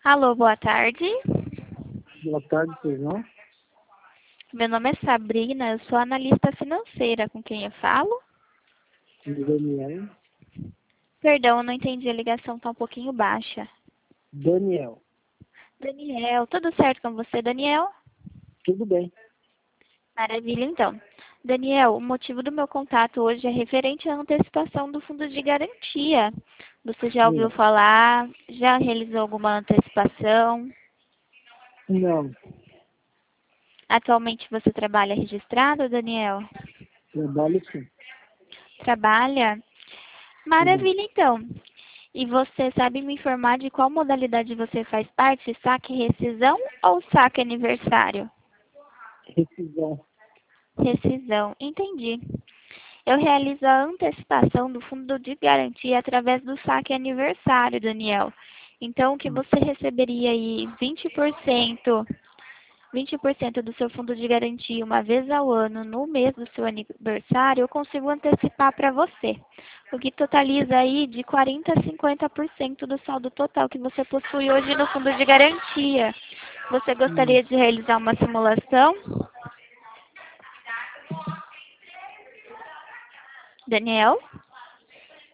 Alô, boa tarde. Boa tarde, pois não? Meu nome é Sabrina, eu sou analista financeira. Com quem eu falo? Daniel. Perdão, eu não entendi, a ligação está um pouquinho baixa. Daniel. Daniel, tudo certo com você, Daniel? Tudo bem. Maravilha, então. Daniel, o motivo do meu contato hoje é referente à antecipação do fundo de garantia. Você já ouviu Sim. falar? Já realizou alguma antecipação? Não, Atualmente você trabalha registrado, Daniel? trabalho sim. Trabalha? Sim. Maravilha, então. E você sabe me informar de qual modalidade você faz parte? Saque rescisão ou saque aniversário? Rescisão. Rescisão, entendi. Eu realizo a antecipação do fundo de garantia através do saque aniversário, Daniel. Então, o que você receberia aí 20% do seu fundo de garantia uma vez ao ano no mês do seu aniversário, eu consigo antecipar para você. O que totaliza aí de 40% a 50% do saldo total que você possui hoje no fundo de garantia. Você Hum. gostaria de realizar uma simulação? Daniel?